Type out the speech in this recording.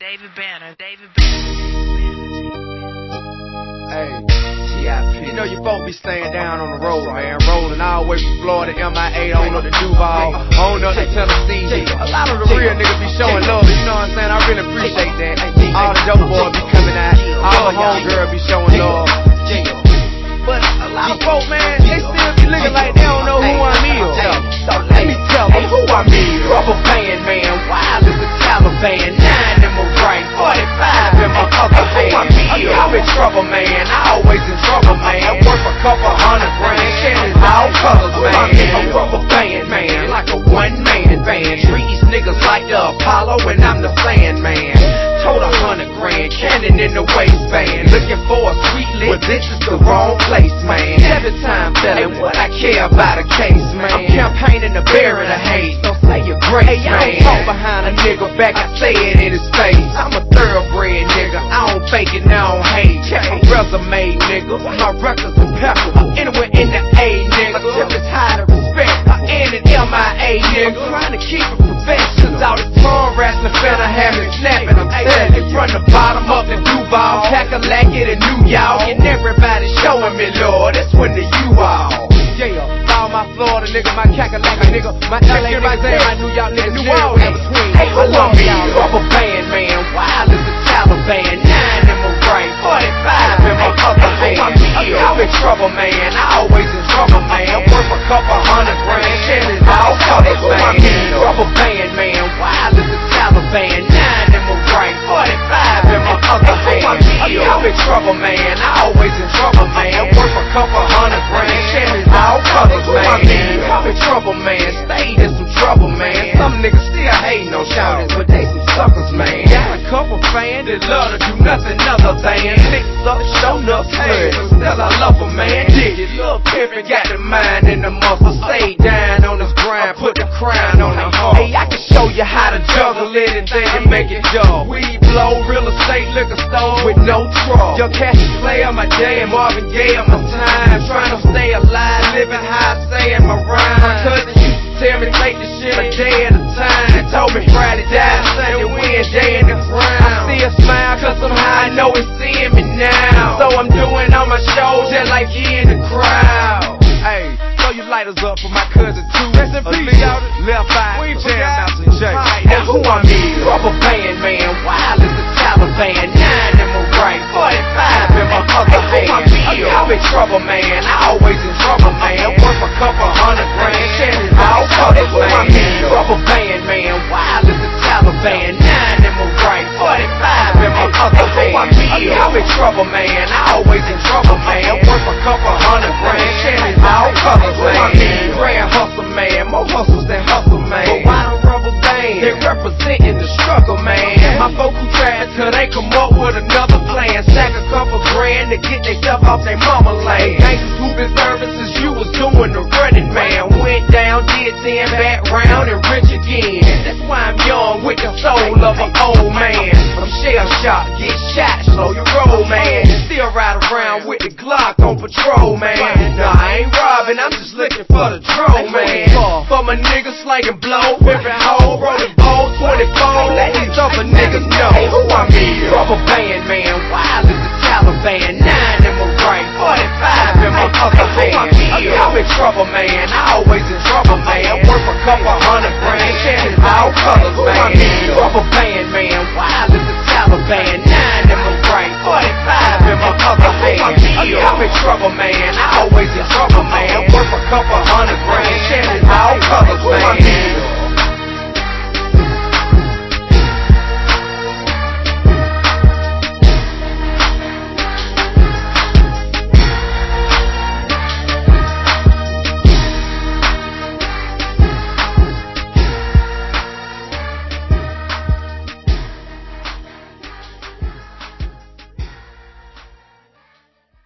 David Banner. Hey, T.I.P. You know your folk be staying down on the road, man. Rolling all the way from Florida, MIA, on up to Duval, on up to Tennessee. A lot of the real niggas be showing love, you know what I'm saying? I really appreciate that. All the dope boys be coming out, all the homegirls be showing love. But a lot of folk, man, they still be looking like they don't know who I'm is. So let me tell them who I'm is. Rubber band, man, wild as the Taliban. 9 in my right, 45 in my other hand. I'm in trouble, man, I always in trouble, man. Worth a couple $100 grand, all colors, man. A rubber band, man, like a one-man band. Treat these niggas like the Apollo and I'm the Sandman. Told $100 grand, cannon in the waistband. Looking for a sweet lick, but this is the wrong place, man. 7-time felon, what I care about a case, man. I'm campaigning to bury the hate, so say your grace, man. I don't talk behind a nigga back, I say it in his face. I'm a thoroughbred nigga, I don't fake it, I don't hate. Check my resume, nigga, my records impeccable. Anywhere in the A, nigga, tip is high to respect. I end in MIA, nigga. I'm trying to keep it professional. All this tongue wrestling finna have me snapping, I'm telling you. From the bottom up to Duval, Kakalaki to New York, and everybody showing me, Lord, it's when the you all. Yeah, all my Florida nigga, my Kakalaki nigga, my LA nigga, my New York nigga, New Orleans between. Hey, I love y'all. Rubber band, man, wild as the Taliban. 9 in my right, 45 in my other hand. I'm in trouble, man, I always in trouble, man. Worth a couple $100 grand, shit is all colors, man. Rubber band, man, wild as the Taliban. 9 in my right, 45 in my other hand. I'm in trouble, man, I always in trouble, man. Worth a couple $100 grand, shit is all colors, man. I'm in trouble, man, stayed in some trouble, man. Some niggas still hating on shouters, but they some suckers, man. Got a couple fans that love to do nothing other than fix up, show enough slurs, but still I love a man. Dig it, Lil' Pimpin' got the mind and the muscle. Stay down on his grind, put the crown on the heart. Hey, I can show you how to juggle anything and make it dull. Weed blow, real estate, liquor store with no trouble. Young Cassie Clay on my day and Marvin Gaye on my time. Trying to stay alive, living high, saying my rhyme. My cousin used to tell me take the shit a day at a time. They told me Friday died, Sunday Wednesday in the ground. I see a smile cause somehow I know it's seeing me now. So I'm doing all my shows just like he in the crowd. Hey, throw your lighters up for my cousin too. Rest in peace, Left Eye, we jam Master J. Now who I'm is? Rubber band, man, wild as the Taliban. 9 in my right, 45 in my other hand. I'm in trouble, man, I always in trouble, man. Worth a couple $100 grand, shit is all colors, man. Rubber band, man, wild as the Taliban. 9 in my right, 45 in my other hand. I'm in trouble, man, I always in trouble, man. Worth a couple $100 grand, shit is all colors, man. Grand hustle, man, more hustles than hustle, man. But why the rubber band? They representing the struggle, man. My folk who trash till they come up with another plan. Stack a couple grand to get they stuff off their mama lane. Gangsters who been serving since you was doing the running, man. Went down, did 10, back round and rich again. That's why I'm young with the soul of an old man. I'm shell shocked, get shot, slow your roll, man. Still ride around with the Glock on patrol, man. Nah, I ain't robbing, I'm just looking for the drone, man. For my niggas slanging blow, pimpin' hoe, rolling bowl, 24. Let these other niggas know who I'm is. Rubber band, man, wild as the Taliban. 9 in my right, 45 in my other hand. I'm in trouble, man, I always in trouble, man. Worth a couple $100 grand, shit is all colors, man. Rubber band, man, wild as the Taliban. 9 in my right, 45 in my other hand. I'm in trouble, man, I always in trouble, man. Worth a couple $100